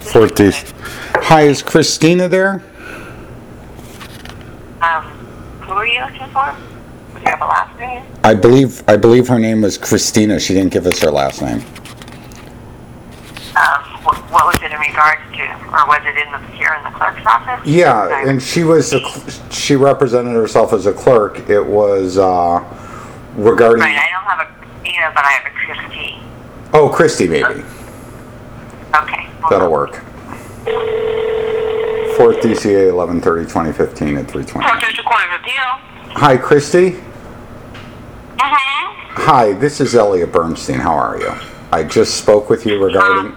Fort DC. Hi, is Christina there? Who are you looking for? Do you have a last name? I believe her name was Christina. She didn't give us her last name. What was it in regards to? Or was it here in the clerk's office? Yeah, and she represented herself as a clerk. It was regarding. Right, I don't have a Christina, but I have a Christy. Oh, Christy, maybe. Okay. That'll work. 4th DCA 11/30/2015 at 3:20. Portrait Court of Appeal. Hi, Christy. Mm-hmm. Hi, this is Elliot Bernstein. How are you? I just spoke with you regarding.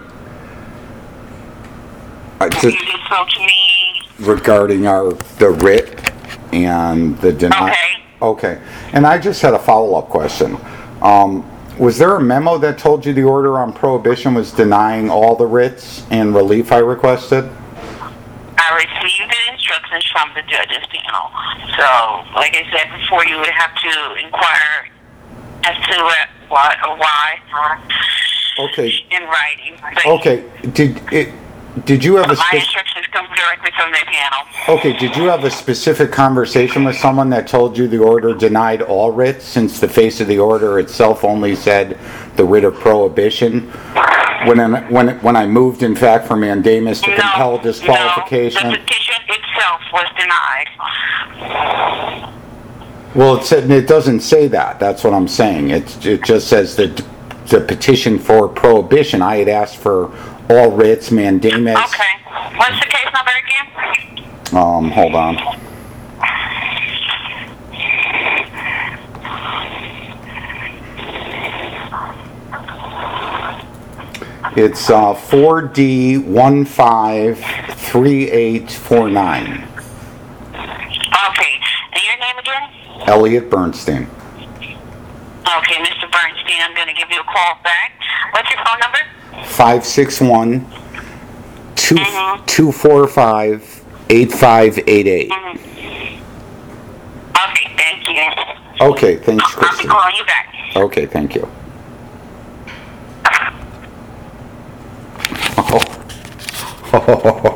You just spoke to me. Regarding the writ and the denial. Okay. And I just had a follow-up question. Was there a memo that told you the order on prohibition was denying all the writs and relief I requested? I received the instructions from the judges panel. So, like I said before, you would have to inquire as to what or why. Okay. In writing. But Okay. Did you have a my instructions come directly from the panel. Okay, did you have a specific conversation with someone that told you the order denied all writs, since the face of the order itself only said the writ of prohibition? When I moved, in fact, for mandamus to compel disqualification. No, the petition itself was denied. Well, it doesn't say that. That's what I'm saying. It just says that the petition for prohibition. I had asked for all writs, mandamus. Okay. What's the case number again? Hold on. It's 4D153849. Okay. And your name again? Elliot Bernstein. Okay, Mr. Bernstein, I'm going to give you a call back. What's your phone number? 561-245-8588. Okay, thank you. Okay, thanks, I'll be Christine. calling you back. Okay, thank you. Oh.